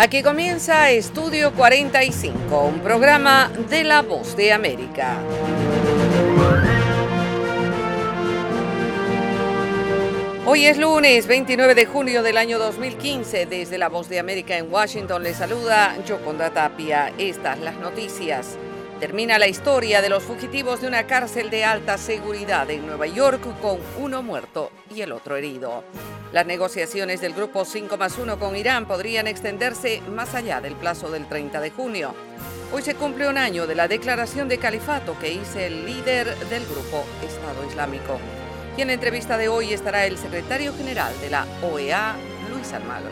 Aquí comienza Estudio 45, un programa de La Voz de América. Hoy es lunes 29 de junio del año 2015. Desde La Voz de América en Washington les saluda Yoconda Tapia. Estas las noticias. Termina la historia de los fugitivos de una cárcel de alta seguridad en Nueva York con uno muerto y el otro herido. Las negociaciones del Grupo 5+1 con Irán podrían extenderse más allá del plazo del 30 de junio. Hoy se cumple un año de la declaración de califato que hizo el líder del grupo Estado Islámico. Y en la entrevista de hoy estará el secretario general de la OEA, Luis Almagro.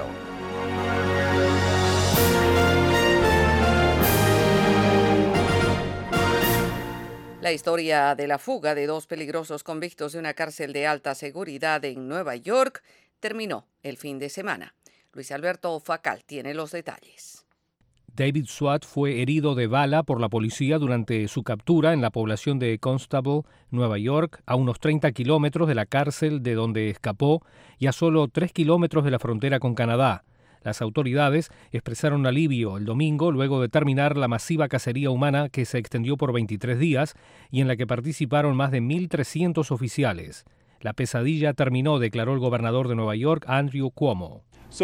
La historia de la fuga de dos peligrosos convictos de una cárcel de alta seguridad en Nueva York terminó el fin de semana. Luis Alberto Facal tiene los detalles. David Swat fue herido de bala por la policía durante su captura en la población de Constable, Nueva York, a unos 30 kilómetros de la cárcel de donde escapó y a solo 3 kilómetros de la frontera con Canadá. Las autoridades expresaron alivio el domingo luego de terminar la masiva cacería humana que se extendió por 23 días y en la que participaron más de 1.300 oficiales. La pesadilla terminó, declaró el gobernador de Nueva York, Andrew Cuomo.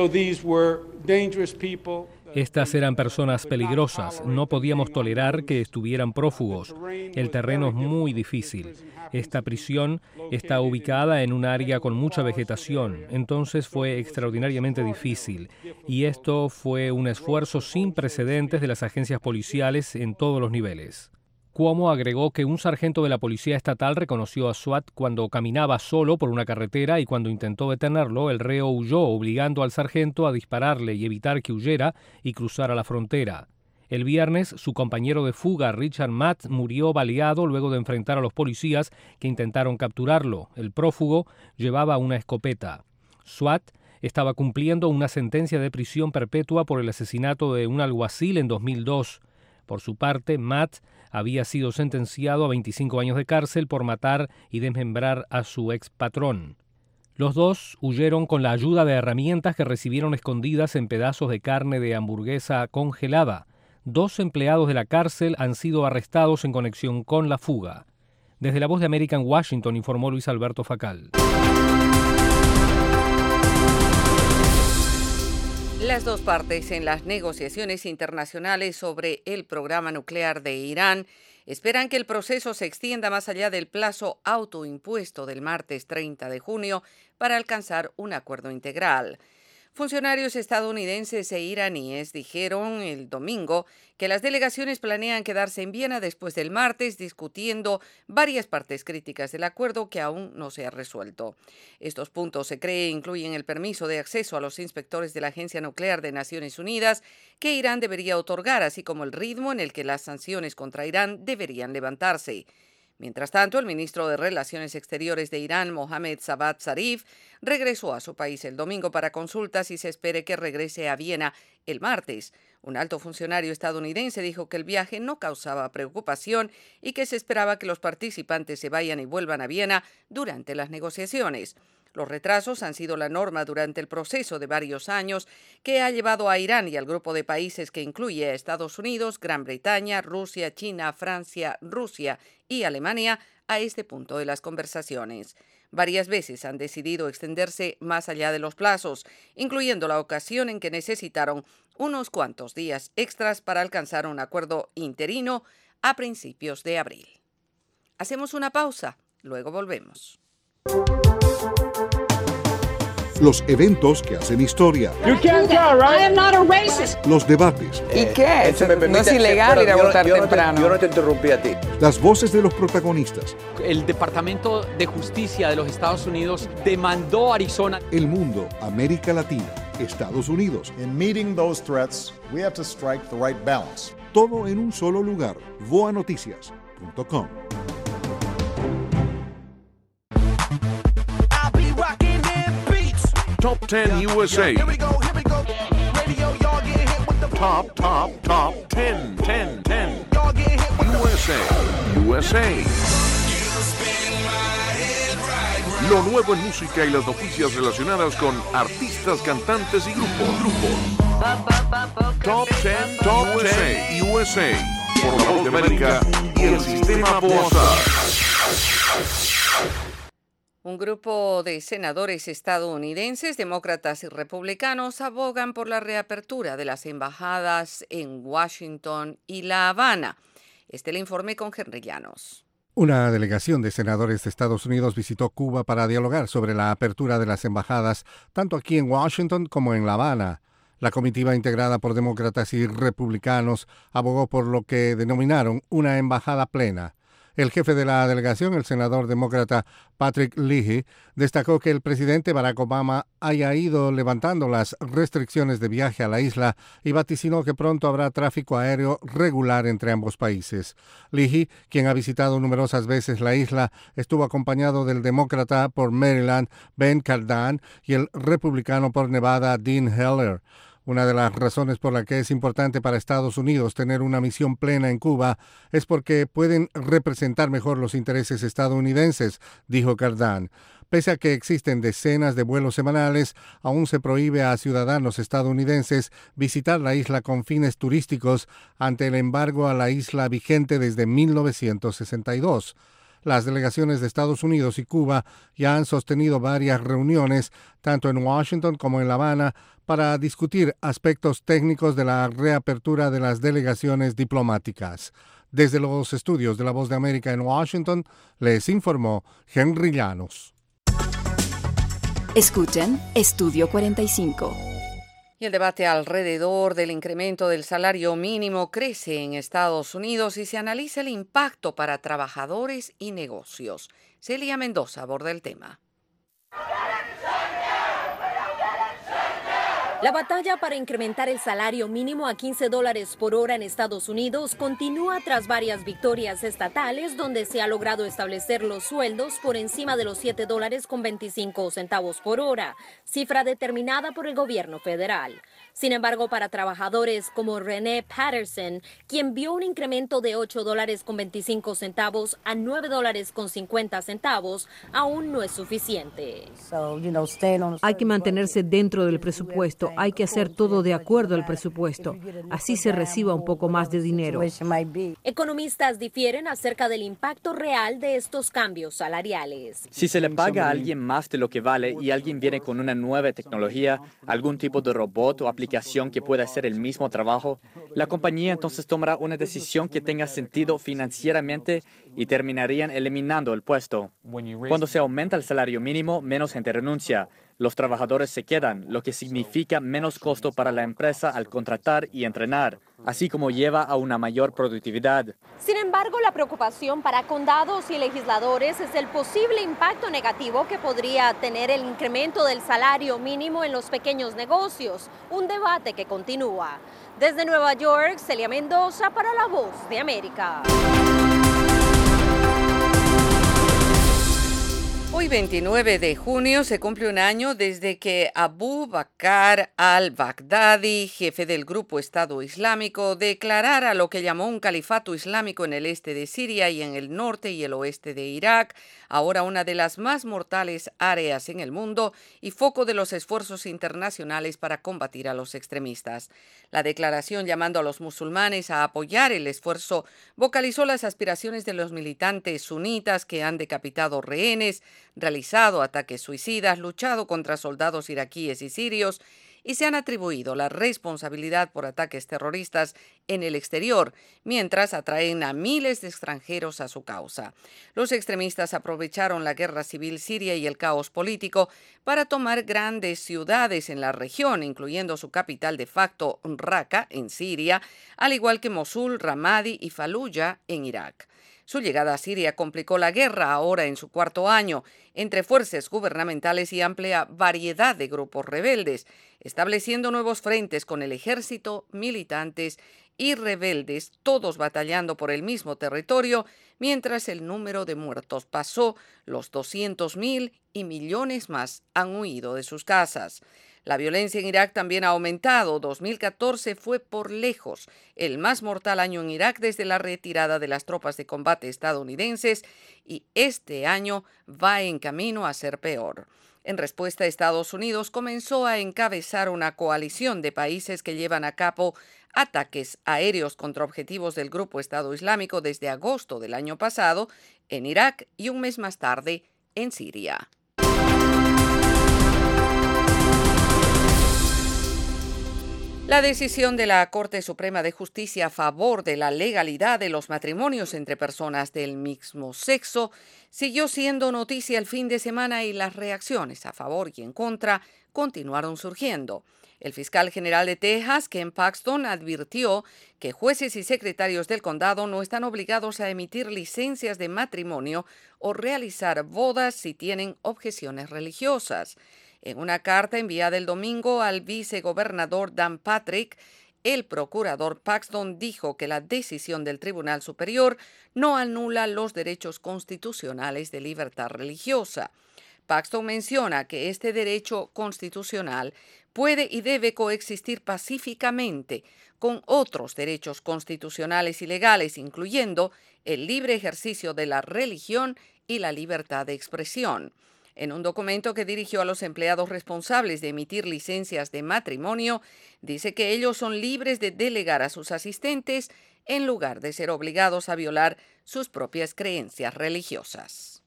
Estas eran personas peligrosas. No podíamos tolerar que estuvieran prófugos. El terreno es muy difícil. Esta prisión está ubicada en un área con mucha vegetación, entonces fue extraordinariamente difícil. Y esto fue un esfuerzo sin precedentes de las agencias policiales en todos los niveles. Cuomo agregó que un sargento de la policía estatal reconoció a Swat cuando caminaba solo por una carretera y cuando intentó detenerlo, el reo huyó, obligando al sargento a dispararle y evitar que huyera y cruzara la frontera. El viernes, su compañero de fuga, Richard Matt, murió baleado luego de enfrentar a los policías que intentaron capturarlo. El prófugo llevaba una escopeta. Swat estaba cumpliendo una sentencia de prisión perpetua por el asesinato de un alguacil en 2002. Por su parte, Matt había sido sentenciado a 25 años de cárcel por matar y desmembrar a su expatrón. Los dos huyeron con la ayuda de herramientas que recibieron escondidas en pedazos de carne de hamburguesa congelada. 2 empleados de la cárcel han sido arrestados en conexión con la fuga. Desde La Voz de América en Washington informó Luis Alberto Facal. Las dos partes en las negociaciones internacionales sobre el programa nuclear de Irán esperan que el proceso se extienda más allá del plazo autoimpuesto del martes 30 de junio para alcanzar un acuerdo integral. Funcionarios estadounidenses e iraníes dijeron el domingo que las delegaciones planean quedarse en Viena después del martes discutiendo varias partes críticas del acuerdo que aún no se ha resuelto. Estos puntos se cree incluyen el permiso de acceso a los inspectores de la Agencia Nuclear de Naciones Unidas que Irán debería otorgar, así como el ritmo en el que las sanciones contra Irán deberían levantarse. Mientras tanto, el ministro de Relaciones Exteriores de Irán, Mohammad Javad Zarif, regresó a su país el domingo para consultas y se espera que regrese a Viena el martes. Un alto funcionario estadounidense dijo que el viaje no causaba preocupación y que se esperaba que los participantes se vayan y vuelvan a Viena durante las negociaciones. Los retrasos han sido la norma durante el proceso de varios años que ha llevado a Irán y al grupo de países que incluye a Estados Unidos, Gran Bretaña, Rusia, China, Francia, Rusia y Alemania a este punto de las conversaciones. Varias veces han decidido extenderse más allá de los plazos, incluyendo la ocasión en que necesitaron unos cuantos días extras para alcanzar un acuerdo interino a principios de abril. Hacemos una pausa, luego volvemos. Los eventos que hacen historia. You can't tell, right? I am not a racist. Los debates. ¿Y qué? No es ilegal ir a votar temprano. Yo no te interrumpí a ti. Las voces de los protagonistas. El Departamento de Justicia de los Estados Unidos demandó a Arizona. El mundo, América Latina, Estados Unidos. In meeting those threats, we have to strike the right balance. Todo en un solo lugar. voanoticias.com. Top 10 USA. Here we go. Radio, y'all get hit with the Top 10. Y'all get hit with USA. Lo nuevo en música y las noticias relacionadas con artistas, cantantes y grupos. Top 10 USA. Por la Voz de América y el Sistema Boazar. Un grupo de senadores estadounidenses, demócratas y republicanos, abogan por la reapertura de las embajadas en Washington y La Habana. El informe con Henry Llanos. Una delegación de senadores de Estados Unidos visitó Cuba para dialogar sobre la apertura de las embajadas, tanto aquí en Washington como en La Habana. La comitiva, integrada por demócratas y republicanos, abogó por lo que denominaron una embajada plena. El jefe de la delegación, el senador demócrata Patrick Leahy, destacó que el presidente Barack Obama haya ido levantando las restricciones de viaje a la isla y vaticinó que pronto habrá tráfico aéreo regular entre ambos países. Leahy, quien ha visitado numerosas veces la isla, estuvo acompañado del demócrata por Maryland Ben Cardin y el republicano por Nevada Dean Heller. Una de las razones por la que es importante para Estados Unidos tener una misión plena en Cuba es porque pueden representar mejor los intereses estadounidenses, dijo Cardin. Pese a que existen decenas de vuelos semanales, aún se prohíbe a ciudadanos estadounidenses visitar la isla con fines turísticos ante el embargo a la isla vigente desde 1962. Las delegaciones de Estados Unidos y Cuba ya han sostenido varias reuniones, tanto en Washington como en La Habana, para discutir aspectos técnicos de la reapertura de las delegaciones diplomáticas. Desde los estudios de La Voz de América en Washington, les informó Henry Llanos. Escuchen Estudio 45. Y el debate alrededor del incremento del salario mínimo crece en Estados Unidos y se analiza el impacto para trabajadores y negocios. Celia Mendoza aborda el tema. La batalla para incrementar el salario mínimo a $15 por hora en Estados Unidos continúa tras varias victorias estatales donde se ha logrado establecer los sueldos por encima de los $7.25 por hora, cifra determinada por el gobierno federal. Sin embargo, para trabajadores como René Patterson, quien vio un incremento de $8.25 a $9.50, aún no es suficiente. Hay que mantenerse dentro del presupuesto. Hay que hacer todo de acuerdo al presupuesto. Así se reciba un poco más de dinero. Economistas difieren acerca del impacto real de estos cambios salariales. Si se le paga a alguien más de lo que vale y alguien viene con una nueva tecnología, algún tipo de robot o aplicación que pueda hacer el mismo trabajo, la compañía entonces tomará una decisión que tenga sentido financieramente y terminarían eliminando el puesto. Cuando se aumenta el salario mínimo, menos gente renuncia. Los trabajadores se quedan, lo que significa menos costo para la empresa al contratar y entrenar, así como lleva a una mayor productividad. Sin embargo, la preocupación para condados y legisladores es el posible impacto negativo que podría tener el incremento del salario mínimo en los pequeños negocios, un debate que continúa. Desde Nueva York, Celia Mendoza para La Voz de América. Hoy, 29 de junio, se cumple un año desde que Abu Bakr al-Baghdadi, jefe del grupo Estado Islámico, declarara lo que llamó un califato islámico en el este de Siria y en el norte y el oeste de Irak, ahora una de las más mortales áreas en el mundo y foco de los esfuerzos internacionales para combatir a los extremistas. La declaración llamando a los musulmanes a apoyar el esfuerzo vocalizó las aspiraciones de los militantes sunitas que han decapitado rehenes, realizado ataques suicidas, luchado contra soldados iraquíes y sirios y se han atribuido la responsabilidad por ataques terroristas en el exterior, mientras atraen a miles de extranjeros a su causa. Los extremistas aprovecharon la guerra civil siria y el caos político para tomar grandes ciudades en la región, incluyendo su capital de facto, Raqqa, en Siria, al igual que Mosul, Ramadi y Fallujah, en Irak. Su llegada a Siria complicó la guerra, ahora en su cuarto año, entre fuerzas gubernamentales y amplia variedad de grupos rebeldes, estableciendo nuevos frentes con el ejército, militantes y rebeldes, todos batallando por el mismo territorio, mientras el número de muertos pasó los 200.000 y millones más han huido de sus casas. La violencia en Irak también ha aumentado. 2014 fue por lejos el más mortal año en Irak desde la retirada de las tropas de combate estadounidenses y este año va en camino a ser peor. En respuesta, Estados Unidos comenzó a encabezar una coalición de países que llevan a cabo ataques aéreos contra objetivos del grupo Estado Islámico desde agosto del año pasado en Irak y un mes más tarde en Siria. La decisión de la Corte Suprema de Justicia a favor de la legalidad de los matrimonios entre personas del mismo sexo siguió siendo noticia el fin de semana y las reacciones a favor y en contra continuaron surgiendo. El fiscal general de Texas, Ken Paxton, advirtió que jueces y secretarios del condado no están obligados a emitir licencias de matrimonio o realizar bodas si tienen objeciones religiosas. En una carta enviada el domingo al vicegobernador Dan Patrick, el procurador Paxton dijo que la decisión del Tribunal Superior no anula los derechos constitucionales de libertad religiosa. Paxton menciona que este derecho constitucional puede y debe coexistir pacíficamente con otros derechos constitucionales y legales, incluyendo el libre ejercicio de la religión y la libertad de expresión. En un documento que dirigió a los empleados responsables de emitir licencias de matrimonio, dice que ellos son libres de delegar a sus asistentes en lugar de ser obligados a violar sus propias creencias religiosas.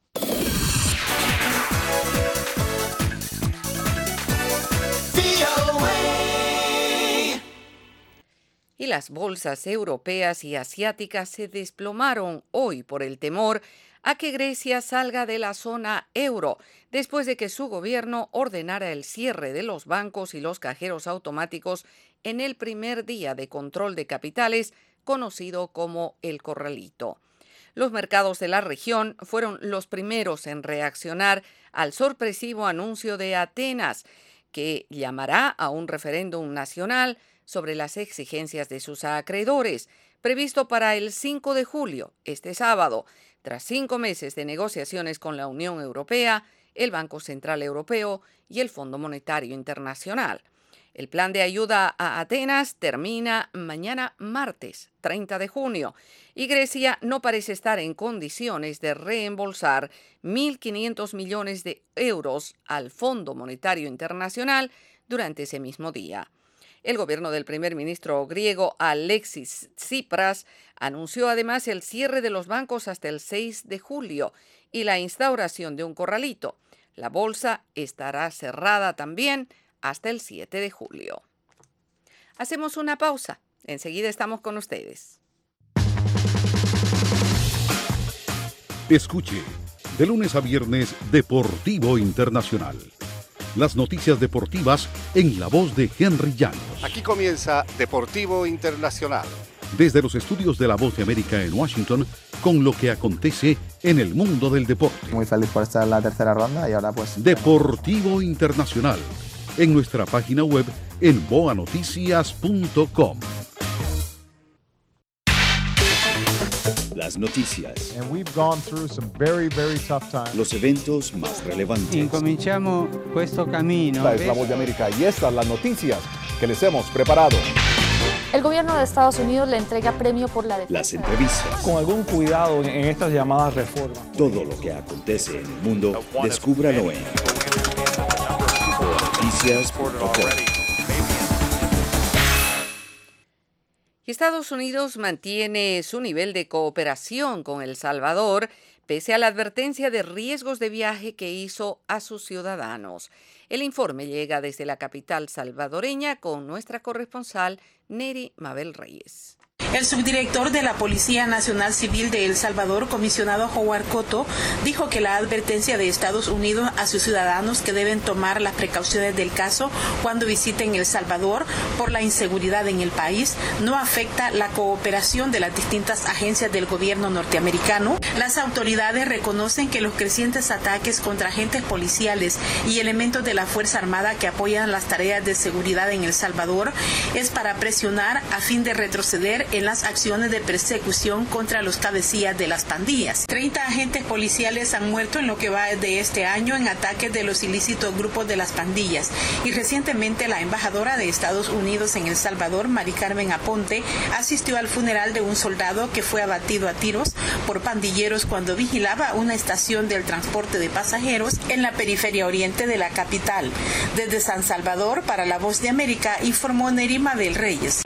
Y las bolsas europeas y asiáticas se desplomaron hoy por el temor a que Grecia salga de la zona euro, después de que su gobierno ordenara el cierre de los bancos y los cajeros automáticos en el primer día de control de capitales, conocido como el Corralito. Los mercados de la región fueron los primeros en reaccionar al sorpresivo anuncio de Atenas, que llamará a un referéndum nacional sobre las exigencias de sus acreedores, previsto para el 5 de julio, este sábado, tras 5 meses de negociaciones con la Unión Europea, el Banco Central Europeo y el Fondo Monetario Internacional. El plan de ayuda a Atenas termina mañana martes, 30 de junio, y Grecia no parece estar en condiciones de reembolsar 1.500 millones de euros al Fondo Monetario Internacional durante ese mismo día. El gobierno del primer ministro griego Alexis Tsipras anunció además el cierre de los bancos hasta el 6 de julio y la instauración de un corralito. La bolsa estará cerrada también hasta el 7 de julio. Hacemos una pausa. Enseguida estamos con ustedes. Escuche, de lunes a viernes, Deportivo Internacional. Las noticias deportivas en la voz de Henry Llanos. Aquí comienza Deportivo Internacional. Desde los estudios de La Voz de América en Washington, con lo que acontece en el mundo del deporte. Muy feliz por estar en la tercera ronda y ahora pues... Deportivo Internacional, en nuestra página web en boanoticias.com. Las noticias. And we've gone through some very, very tough times. Los eventos más relevantes. Incominciamo questo cammino. Esta es La Voz de América y estas las noticias que les hemos preparado. El gobierno de Estados Unidos le entrega premio por la defensa. Las entrevistas. Con algún cuidado en estas llamadas reformas. Todo lo que acontece en el mundo, descúbralo en boanoticias.com. Estados Unidos mantiene su nivel de cooperación con El Salvador pese a la advertencia de riesgos de viaje que hizo a sus ciudadanos. El informe llega desde la capital salvadoreña con nuestra corresponsal Neri Mabel Reyes. El subdirector de la Policía Nacional Civil de El Salvador, comisionado Howard Cotto, dijo que la advertencia de Estados Unidos a sus ciudadanos que deben tomar las precauciones del caso cuando visiten El Salvador por la inseguridad en el país no afecta la cooperación de las distintas agencias del gobierno norteamericano. Las autoridades reconocen que los crecientes ataques contra agentes policiales y elementos de la Fuerza Armada que apoyan las tareas de seguridad en El Salvador es para presionar a fin de retroceder en las acciones de persecución contra los cabecillas de las pandillas. 30 agentes policiales han muerto en lo que va de este año en ataques de los ilícitos grupos de las pandillas. Y recientemente la embajadora de Estados Unidos en El Salvador, Mari Carmen Aponte, asistió al funeral de un soldado que fue abatido a tiros por pandilleros cuando vigilaba una estación del transporte de pasajeros en la periferia oriente de la capital. Desde San Salvador, para La Voz de América, informó Neri Mabel Reyes.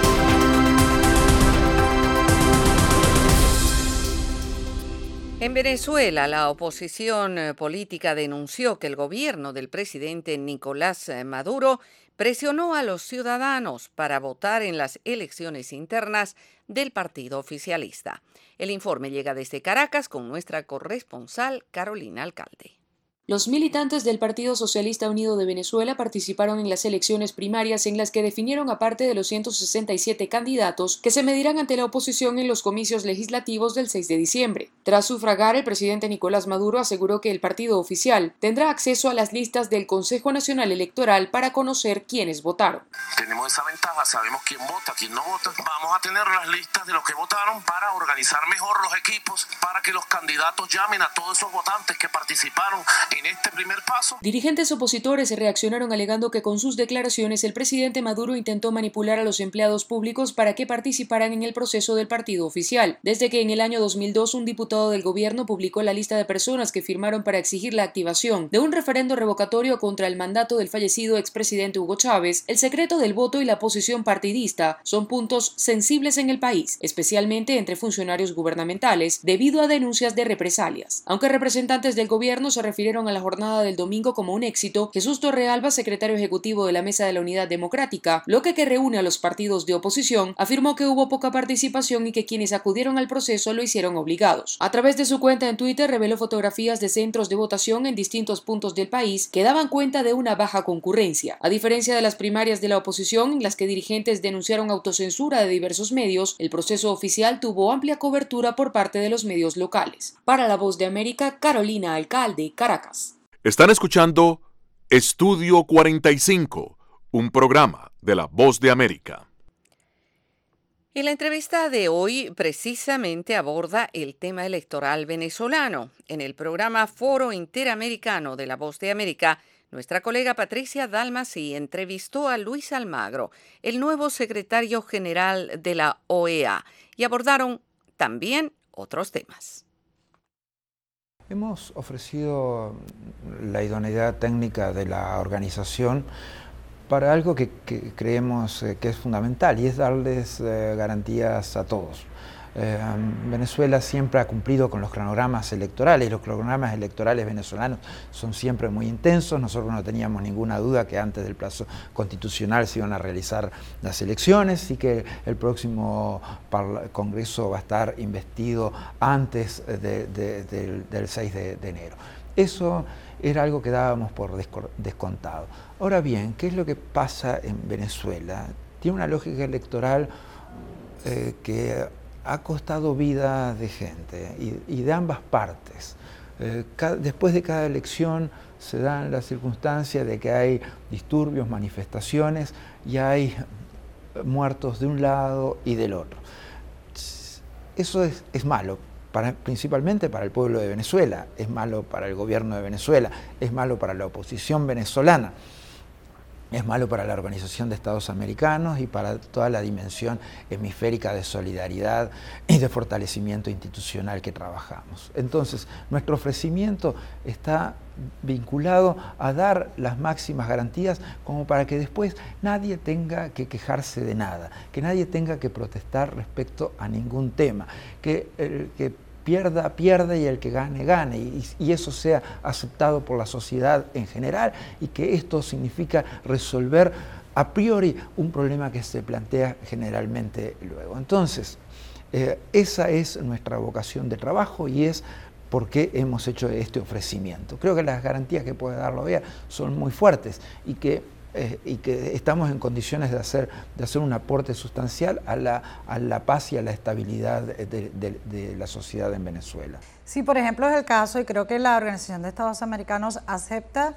En Venezuela, la oposición política denunció que el gobierno del presidente Nicolás Maduro presionó a los ciudadanos para votar en las elecciones internas del partido oficialista. El informe llega desde Caracas con nuestra corresponsal Carolina Alcalde. Los militantes del Partido Socialista Unido de Venezuela participaron en las elecciones primarias en las que definieron a parte de los 167 candidatos que se medirán ante la oposición en los comicios legislativos del 6 de diciembre. Tras sufragar, el presidente Nicolás Maduro aseguró que el partido oficial tendrá acceso a las listas del Consejo Nacional Electoral para conocer quiénes votaron. Tenemos esa ventaja, sabemos quién vota, quién no vota. Vamos a tener las listas de los que votaron para organizar mejor los equipos, para que los candidatos llamen a todos esos votantes que participaron en este primer paso. Dirigentes opositores reaccionaron alegando que con sus declaraciones el presidente Maduro intentó manipular a los empleados públicos para que participaran en el proceso del partido oficial. Desde que en el año 2002 un diputado del gobierno publicó la lista de personas que firmaron para exigir la activación de un referendo revocatorio contra el mandato del fallecido expresidente Hugo Chávez, el secreto del voto y la posición partidista son puntos sensibles en el país, especialmente entre funcionarios gubernamentales, debido a denuncias de represalias. Aunque representantes del gobierno se refirieron a la jornada del domingo como un éxito, Jesús Torrealba, secretario ejecutivo de la Mesa de la Unidad Democrática, bloque que reúne a los partidos de oposición, afirmó que hubo poca participación y que quienes acudieron al proceso lo hicieron obligados. A través de su cuenta en Twitter reveló fotografías de centros de votación en distintos puntos del país que daban cuenta de una baja concurrencia. A diferencia de las primarias de la oposición, en las que dirigentes denunciaron autocensura de diversos medios, el proceso oficial tuvo amplia cobertura por parte de los medios locales. Para La Voz de América, Carolina Alcalde, Caracas. Están escuchando Estudio 45, un programa de La Voz de América. Y la entrevista de hoy precisamente aborda el tema electoral venezolano. En el programa Foro Interamericano de La Voz de América, nuestra colega Patricia Dalmasí entrevistó a Luis Almagro, el nuevo secretario general de la OEA, y abordaron también otros temas. Hemos ofrecido la idoneidad técnica de la organización para algo que creemos que es fundamental, y es darles garantías a todos. Venezuela siempre ha cumplido con los cronogramas electorales, y los cronogramas electorales venezolanos son siempre muy intensos. Nosotros no teníamos ninguna duda que antes del plazo constitucional se iban a realizar las elecciones y que el próximo Congreso va a estar investido antes del 6 de enero. Eso era algo que dábamos por descontado. Ahora bien, ¿qué es lo que pasa en Venezuela? Tiene una lógica electoral que ha costado vida de gente y de ambas partes. Después de cada elección se dan las circunstancias de que hay disturbios, manifestaciones y hay muertos de un lado y del otro. Eso es malo, principalmente para el pueblo de Venezuela, es malo para el gobierno de Venezuela, es malo para la oposición venezolana. Es malo para la Organización de Estados Americanos y para toda la dimensión hemisférica de solidaridad y de fortalecimiento institucional que trabajamos. Entonces, nuestro ofrecimiento está vinculado a dar las máximas garantías como para que después nadie tenga que quejarse de nada, que nadie tenga que protestar respecto a ningún tema, que el que pierda y el que gane, y eso sea aceptado por la sociedad en general, y que esto significa resolver a priori un problema que se plantea generalmente luego. Entonces, esa es nuestra vocación de trabajo y es por qué hemos hecho este ofrecimiento. Creo que las garantías que puede dar la OEA son muy fuertes y que estamos en condiciones de hacer un aporte sustancial a la paz y a la estabilidad de la sociedad en Venezuela. Sí, por ejemplo, es el caso, y creo que la Organización de Estados Americanos acepta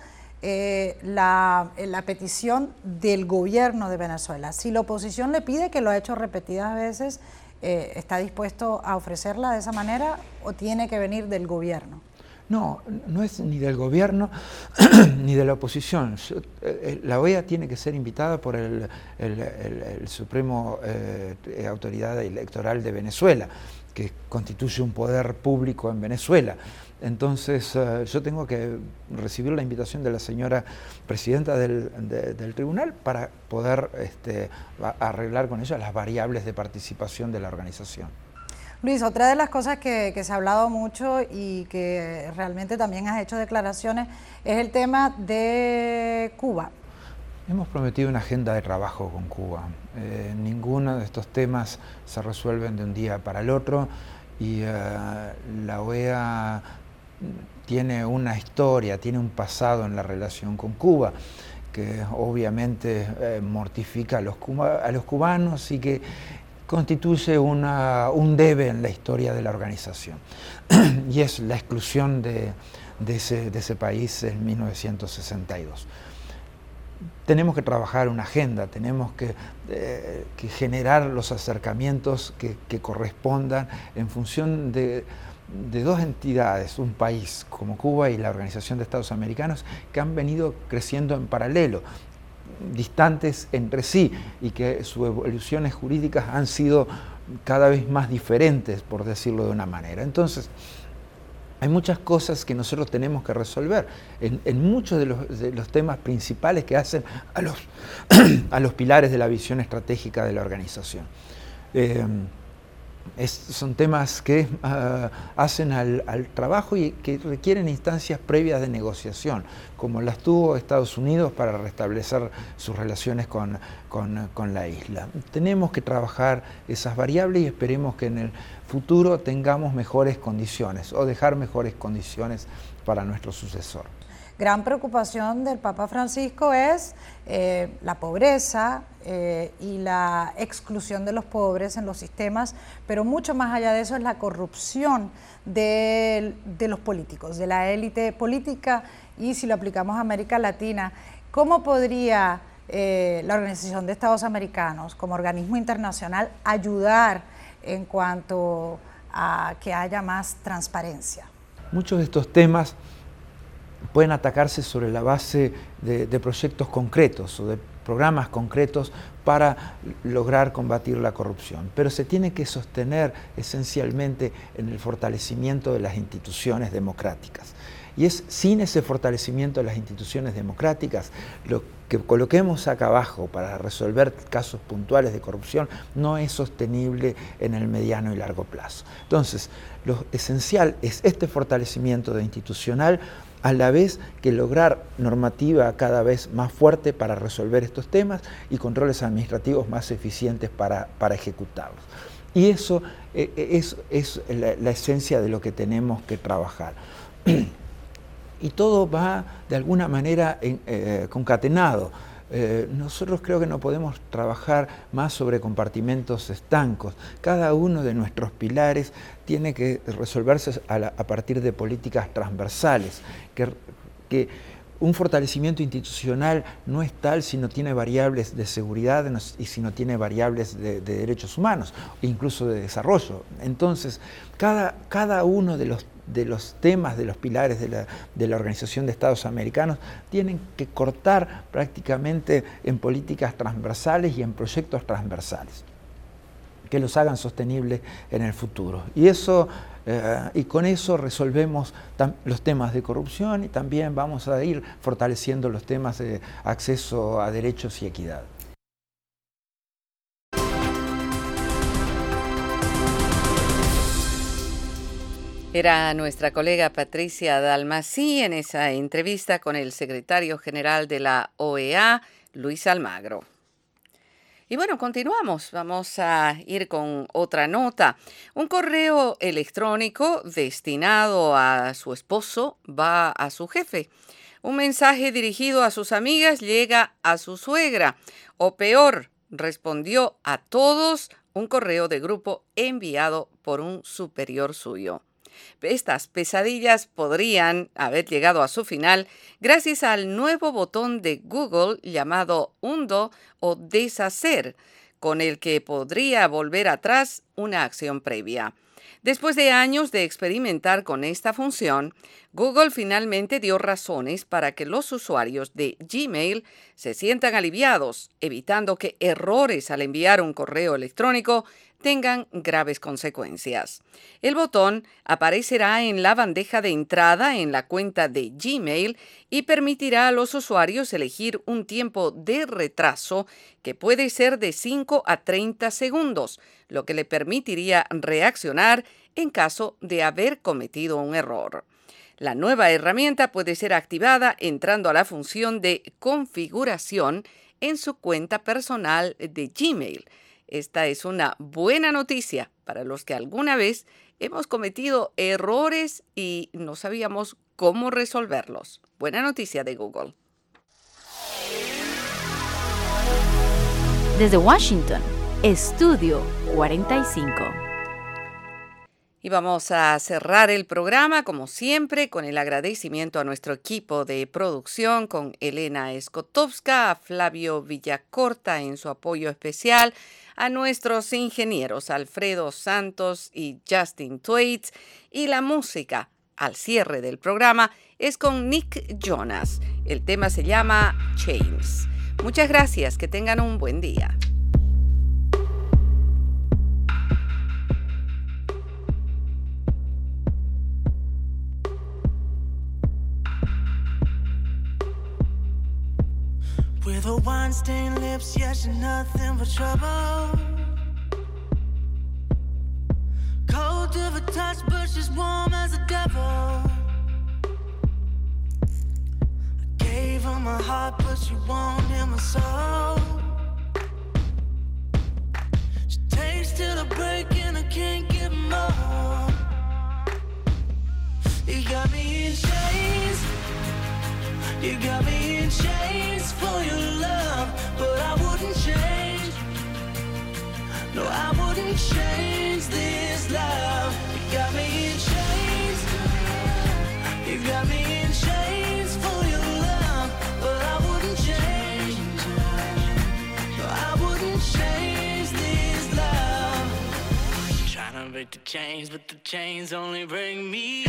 la petición del gobierno de Venezuela. Si la oposición le pide, que lo ha hecho repetidas veces, ¿está dispuesto a ofrecerla de esa manera o tiene que venir del gobierno? No, no es ni del gobierno ni de la oposición. La OEA tiene que ser invitada por el Supremo Autoridad Electoral de Venezuela, que constituye un poder público en Venezuela. Entonces yo tengo que recibir la invitación de la señora presidenta del tribunal para poder arreglar con ella las variables de participación de la organización. Luis, otra de las cosas que se ha hablado mucho y que realmente también has hecho declaraciones es el tema de Cuba. Hemos prometido una agenda de trabajo con Cuba. Ninguno de estos temas se resuelven de un día para el otro y la OEA tiene una historia, tiene un pasado en la relación con Cuba que obviamente mortifica a los cubanos y que constituye un debe en la historia de la organización y es la exclusión de ese país en 1962. Tenemos que trabajar una agenda, tenemos que generar los acercamientos que correspondan en función de dos entidades, un país como Cuba y la Organización de Estados Americanos, que han venido creciendo en paralelo, distantes entre sí y que sus evoluciones jurídicas han sido cada vez más diferentes, por decirlo de una manera. Entonces, hay muchas cosas que nosotros tenemos que resolver en muchos de los temas principales que hacen a los pilares de la visión estratégica de la organización. Son temas que hacen al trabajo y que requieren instancias previas de negociación, como las tuvo Estados Unidos para restablecer sus relaciones con la isla. Tenemos que trabajar esas variables y esperemos que en el futuro tengamos mejores condiciones o dejar mejores condiciones para nuestro sucesor. Gran preocupación del Papa Francisco es la pobreza y la exclusión de los pobres en los sistemas, pero mucho más allá de eso es la corrupción de los políticos, de la élite política, y si lo aplicamos a América Latina, ¿cómo podría la Organización de Estados Americanos como organismo internacional ayudar en cuanto a que haya más transparencia? Muchos de estos temas pueden atacarse sobre la base de proyectos concretos o de programas concretos para lograr combatir la corrupción, pero se tiene que sostener esencialmente en el fortalecimiento de las instituciones democráticas. Y es sin ese fortalecimiento de las instituciones democráticas, lo que coloquemos acá abajo para resolver casos puntuales de corrupción no es sostenible en el mediano y largo plazo. Entonces, lo esencial es este fortalecimiento institucional, a la vez que lograr normativa cada vez más fuerte para resolver estos temas y controles administrativos más eficientes para ejecutarlos. Y eso es la esencia de lo que tenemos que trabajar. Y todo va de alguna manera concatenado. Nosotros creo que no podemos trabajar más sobre compartimentos estancos. Cada uno de nuestros pilares tiene que resolverse a partir de políticas transversales, que un fortalecimiento institucional no es tal si no tiene variables de seguridad y si no tiene variables de derechos humanos, incluso de desarrollo. Entonces, cada uno de los temas, de los pilares de la Organización de Estados Americanos tienen que cortar prácticamente en políticas transversales y en proyectos transversales que los hagan sostenibles en el futuro. Y con eso resolvemos los temas de corrupción y también vamos a ir fortaleciendo los temas de acceso a derechos y equidad. Era nuestra colega Patricia Dalmasí en esa entrevista con el secretario general de la OEA, Luis Almagro. Y bueno, continuamos. Vamos a ir con otra nota. Un correo electrónico destinado a su esposo va a su jefe. Un mensaje dirigido a sus amigas llega a su suegra. O peor, respondió a todos un correo de grupo enviado por un superior suyo. Estas pesadillas podrían haber llegado a su final gracias al nuevo botón de Google llamado Undo o Deshacer, con el que podría volver atrás una acción previa. Después de años de experimentar con esta función, Google finalmente dio razones para que los usuarios de Gmail se sientan aliviados, evitando que errores al enviar un correo electrónico tengan graves consecuencias. El botón aparecerá en la bandeja de entrada en la cuenta de Gmail y permitirá a los usuarios elegir un tiempo de retraso que puede ser de 5 a 30 segundos, lo que le permitiría reaccionar en caso de haber cometido un error. La nueva herramienta puede ser activada entrando a la función de configuración en su cuenta personal de Gmail. Esta es una buena noticia para los que alguna vez hemos cometido errores y no sabíamos cómo resolverlos. Buena noticia de Google. Desde Washington, Estudio 45. Y vamos a cerrar el programa, como siempre, con el agradecimiento a nuestro equipo de producción, con Elena Skotowska, a Flavio Villacorta en su apoyo especial, a nuestros ingenieros Alfredo Santos y Justin Twaits, y la música al cierre del programa es con Nick Jonas. El tema se llama Chains. Muchas gracias, que tengan un buen día. With her wine-stained lips, yeah, she's nothing but trouble. Cold to the touch, but she's warm as a devil. I gave her my heart, but she won't hear my soul. She takes till I break and I can't get more. You got me in chains. You got me in chains for your love, but I wouldn't change. No, I wouldn't change this love. You got me in chains. You got me in chains for your love, but I wouldn't change. No, I wouldn't change this love. Trying to break the chains, but the chains only bring me.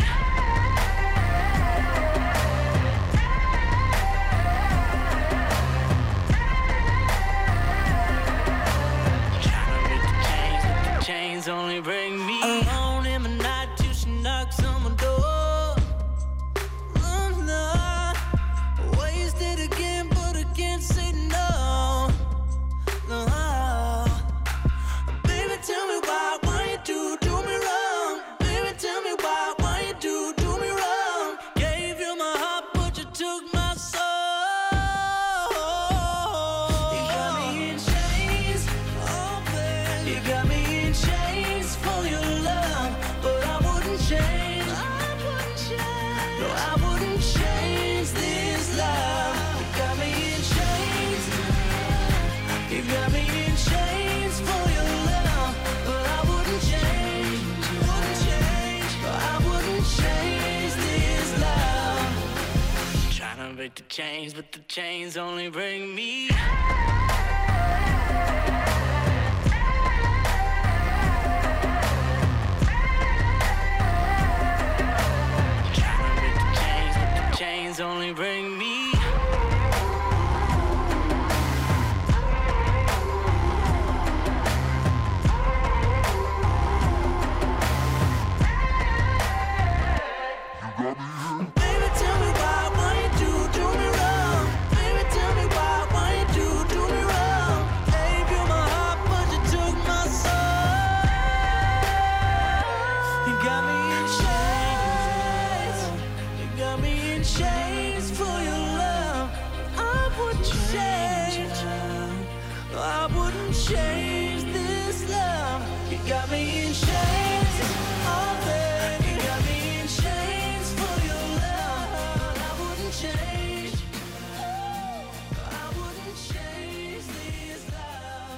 Chains only bring me alone in the night till she knocks on my door. Oh no, wasted again, but I can't say no. No, baby, tell me why you do me wrong? Baby, tell me why you do me wrong? Gave you my heart, but you took my soul. You got me in chains, oh baby, you got me. Chains for your love, but I wouldn't change. No, I wouldn't change this love. You got me in chains. You got me in chains for your love, but I wouldn't change. Wouldn't change. No, I wouldn't change this love. Trying to break the chains, but the chains only bring me. Chains only bring me. Baby, tell me why you do me wrong? Baby, tell me why you do me wrong? Gave you my heart, but you took my soul. You got me in chains. You got me in chains for your love. I wouldn't change. I wouldn't change this love. You got me in chains. Oh, baby, you got me in chains for your love. I wouldn't change. I wouldn't change this love.